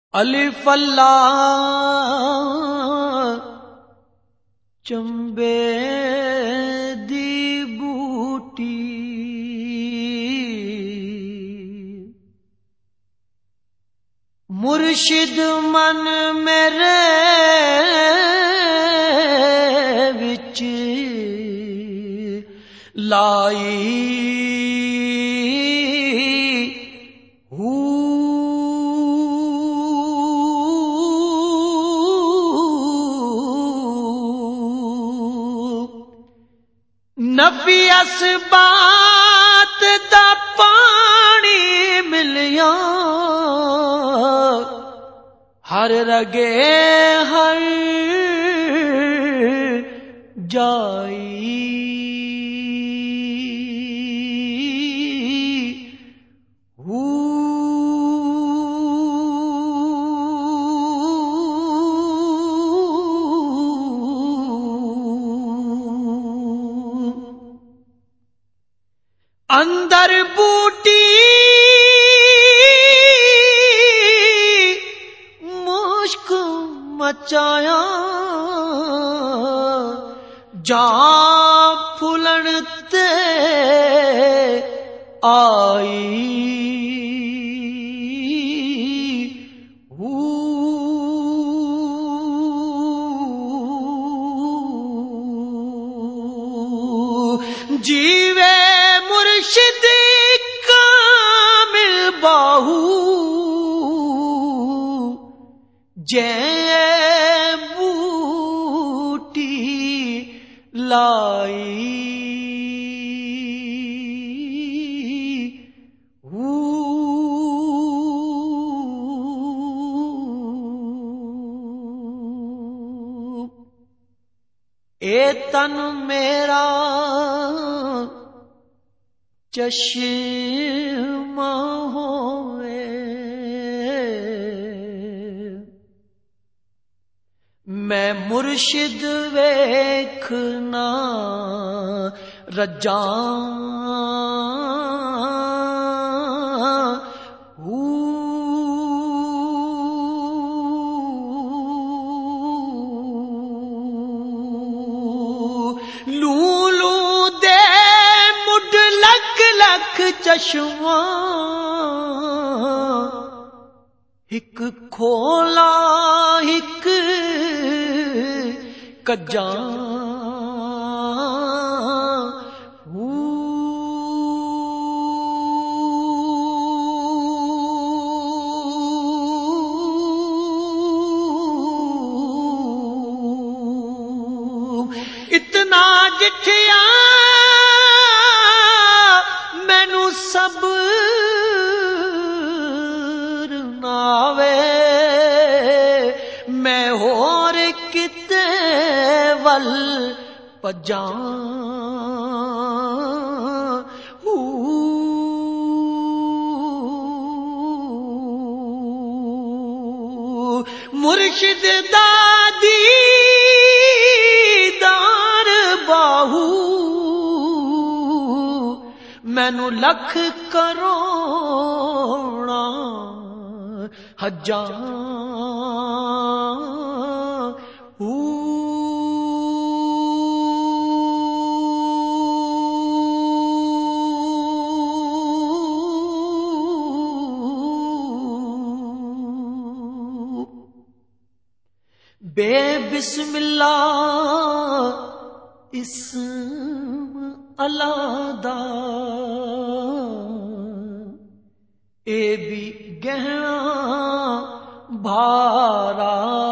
الف اللہ چمبے دی بوٹی مرشد من میرے وچ لائی نفی اسبات دا پانی ملیا ہر رگے ہر جائی اندر بوٹی مشک مچایا جان پھلن تے آئی جیوے مرشد کامل باہو جے بوٹی لائی اے تن میرا چشمہ ہوئے میں مرشد ویکھنا رجاں چشمہ ہک کھولا ہک کجاں اتنا جٹھیا صبر ناوے میں ہور کتے ول پجاں مرشد دادی دار باہو مینو لکھ کروڑا حجاں بے بسم اللہ اسم اللہ دا اے بھی گہنا بھارا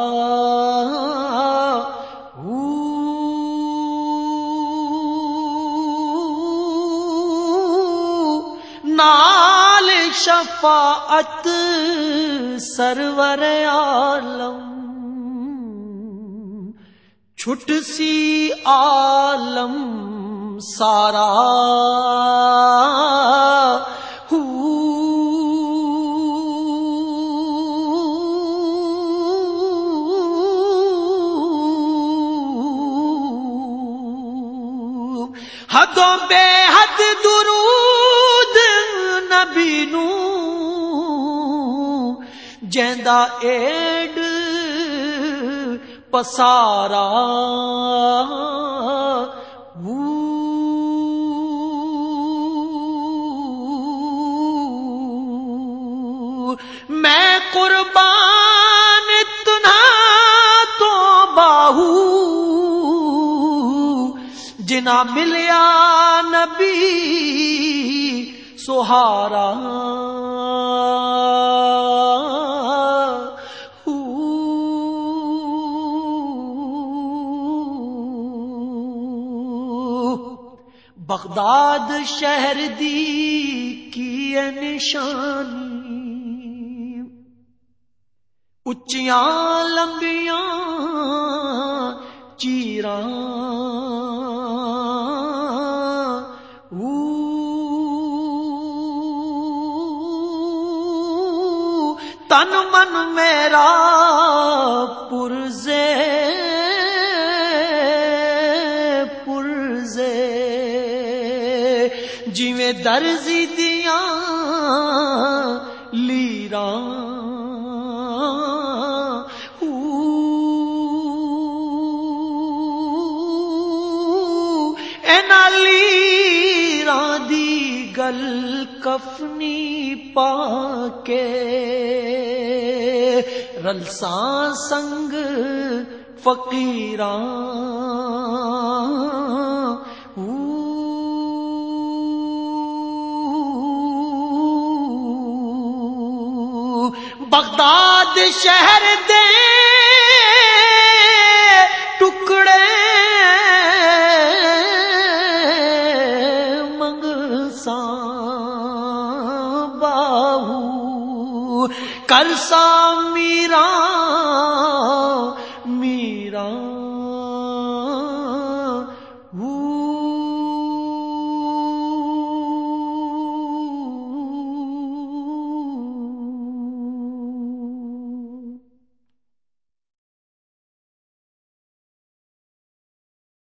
نال شفاعت سرور عالم چھٹ سی عالم سارا حدوں بے حد درود نبی نو جیندا ایڈ پسارا میں قربان تنہا تو باہو جنا ملیا نبی سہارا بغداد شہر دی کی نشانی اچیاں لمبیاں چیراں تن من میرا پرزے جویں درزی دیاں لیراں اینا لیراں دی گل کفنی پا کے رلساں سنگ فقیراں بغداد شہر دے ٹکڑے منگساں باہو کرساں میراں